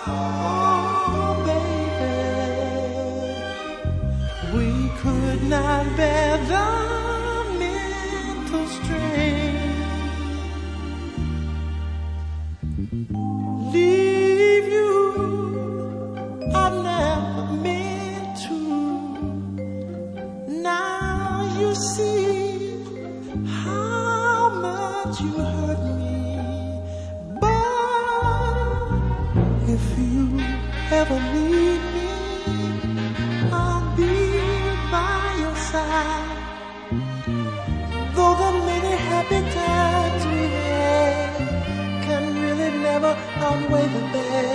Oh, baby, we could not bear the mental strain. Leave you, I've never meant to. Now you see how much you hurt me. But if you ever need me, I'll be by your side. Though the many happy times we had can really never outweigh the bad.